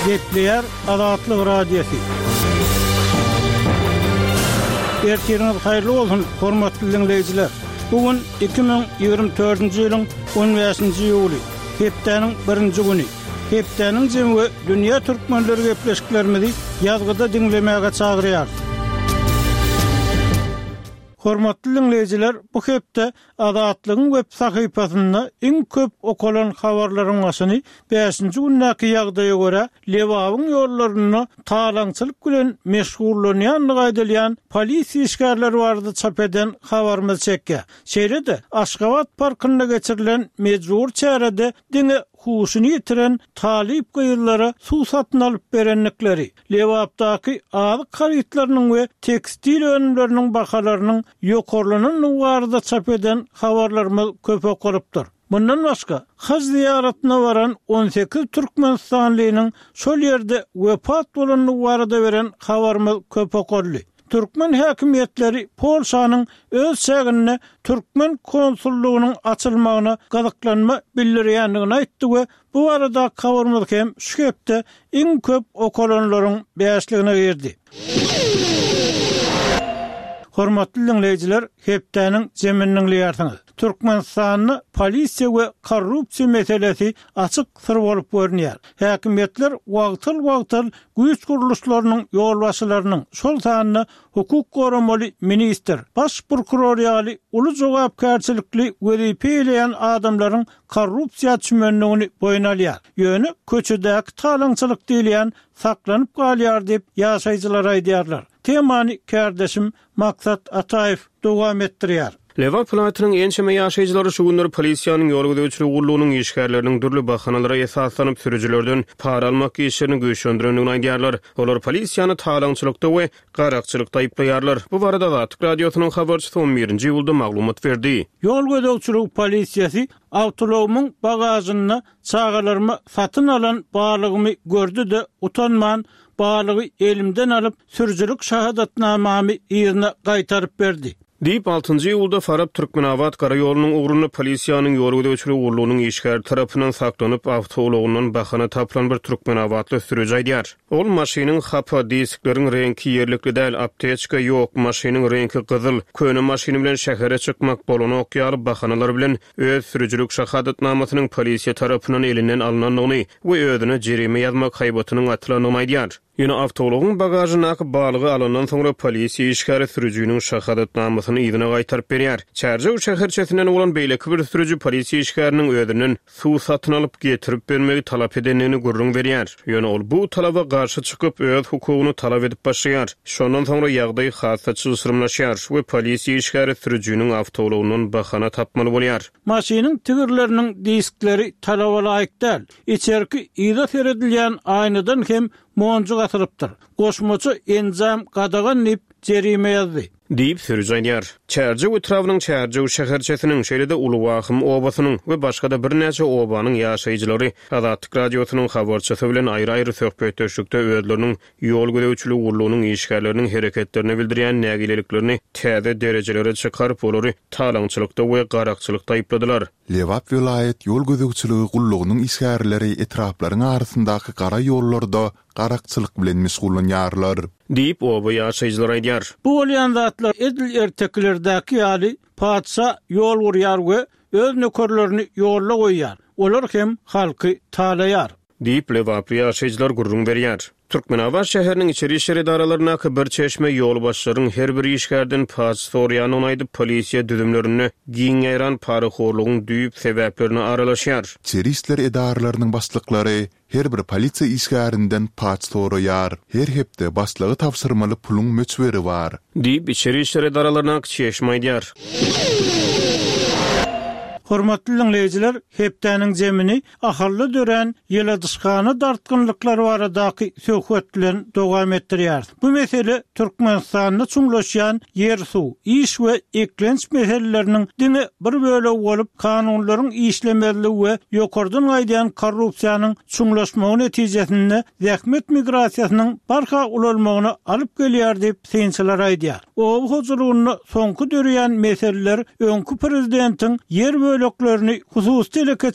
Getleyer Azatlyk Radiosu. Ertiriniz hayırlı olsun, hormatly dinleyijiler. Bugün 2024-nji ýylyň 15-nji ýuly, hepdeniň 1-nji güni. Hepdeniň jemgy dünýä türkmenleri gepleşiklerimizi ýazgyda dinlemäge çagyrýar. Hormatly dinleyijiler, bu hepde Azatlygyň web sahypasynda iň köp okulan habarlaryň başyny 5-nji günnäki ýagdaýa görä Lewabyň ýollaryny talaňçylyk bilen meşgullanýanlygy aýdylýan polisiýa işgärleri barada çap eden habarymyz çekkä. Şeýlede Aşgabat parkynda geçirilen mejbur çärede diňe huşuny ýitiren talip gyýyllary suw satyn alyp berenlikleri, Lewapdaky azyk haritlarynyň we tekstil önümleriniň bahalarynyň ýokarlanyny barada çap eden habarlarymyz köp okulypdyr. Bundan başga, haj ziyaretine varan 18 Türkmenistanlynyň şol ýerde wepat bolanyny barada beren habarymyz köp okurly. Türkmen häkimetleri Polşanyň öz şäherine Türkmen konsullugynyň açylmagyna gazaklanma bildirýändigini aýtdy we bu arada habarymyz hem şu hepde iň köp okulanlaryň beýasligine girdi. Hormatly dinleyijiler, hepdeniň jeminiň ýartyny. Türkmenistanyny polisiýa we korrupsiýa meselesi açyk sır bolup görünýär. Häkimetler wagtyl güýç guruluşlarynyň ýolbaşçylarynyň şol sanyny hukuk goramaly minister, baş prokuror ýaly uly jogapkärçilikli wezipe bilen adamlaryň korrupsiýa çümenligini boýuna alýar. Ýöne köçedäki talaňçylyk diýilýän saklanyp galýar diýip ýaşaýjylar aýdýarlar. Temany kardeşim Maksat Ataev dowam etdirýär. Lewap vilayatynyň ençeme ýaşaýjylary şu günleri polisiýanyň ýol gödäwçilik gurulunyň işgärleriniň dürli bahanalary esaslanyp sürüjilerden para almak işlerini güýçlendirendigini aýdýarlar. Olar polisiýany talaňçylykda we garakçylykda aýplaýarlar. Bu barada Azatlyk Radiosynyň habarçysy 11-nji ýylda maglumat berdi. Ýol gödäwçilik polisiýasy awtologumyň bagazyny çağalarmy satyn alan balygymy gördü de utanman balygy elimden alyp sürüjilik şahadatnamamy ýerine gaýtaryp berdi. Diýip 6-njy ýylda Farab Türkmenawat gara ýolunyň ugruna polisiýanyň ýol gödäwçilik gurulunyň işgär tarapyndan saklanyp awtologynyň bahana tapylan bir Türkmenawatly sürüji aýdýar. Ol maşynyň hapa diskleriň reňki ýerlikli däl, aptečka ýok, maşynyň reňki gyzyl, köne maşyny bilen şähere çykmak bolany okýar bahanalar bilen öz sürüjilik şahadatnamasynyň polisiýa tarapyndan elinden alynanlygyny we özüne jerime ýazmak haýbatynyň atlanyny aýdýar. Ýöne awtologyň bagazyna balygy alyndan soňra polisiýa işgäri sürüjiniň şahadatnamasyny ýygyna gaýtaryp berýär. Çärje şäherçesinden bolan beýleki bir sürüji polisiýa işgäriniň özünden suw satyn alyp getirip bermegi talap edenligini gurrun berýär. Ýöne ol bu talaba garşy çykyp öz hukugyny talap edip başlaýar. Şondan soňra ýagdaý hassa çysrymlaşýar we polisiýa işgäri sürüjiniň awtologynyň bahana tapmaly bolýar. Maşynyň tigirleriniň diskleri talaba laýyk däl. İçerki ýyda seredilýän aýnadan hem monjuk atılıptır. Goşmaçı enzam qadagan nip jerime ýazdy. Diýip sürüji aýdýar. Çärje etrawynyň Çärje şäherçesiniň şeýlede Uluwaxym obasynyň we başga bir näçe obanyň ýaşaýjylary Azatlyk Radiosynyň habarçysy bilen aýry-aýry söhbetdeşlikde özleriniň ýol gödäwçilik gurulunyň işgärleriniň hereketlerini bildirýän nägileliklerini täze derejelere çykaryp olary talaňçylykda we garakçylykda aýpladylar. Lewap vilayet ýol gödäwçiligi gurulunyň işgärleri etraplaryň arasyndaky gara ýollarda garakçylyk bilen meşgullanýarlar. Diýip oba ýaşaýjylar aýdýar. Bu bolýan zatlar edil erteklerdäki ýaly padşa ýol gurýar we öz nökerlerini ýolla goýýar. Olar hem halky talaýar. Diýip Lewap ýaşaýjylar gurrun berýär. Türkmenawat şäheriniň içeri işler idaralaryna bir çeşme ýol başlaryň her bir işgärden pas sorýany onaýdyp polisiýa düzümlerini giňeýran paraxorlugyň düýüp sebäplerini aralaşýar. İçeri işler idaralarynyň başlyklary her bir polisiýa işgärinden pas soraýar. Her hepde başlygy tapşyrmaly puluň möçberi bar. Diýip içeri işler idaralaryna çeşme aýdýar. Hormatly dinleyijiler, hepdeniň jemini ahyrly dören ýyla dyşkany dartgynlyklary baradaky söhbet bilen dowam etdirýär. Bu mesele Türkmenistanyny çuňlaşýan ýer suw, iş we eklenç meseleleriniň diňe bir bölegi bolup kanunlaryň işlemeligi we ýokardan aýdýan korrupsiýanyň çuňlaşmagy netijesinde zähmet migrasiýasynyň barha ulalmagyna alyp gelýär diýip synçylar aýdýar. O huzurlugyny soňky dörýän meseleler öňkü prezidentiň ýer böleklerini hususy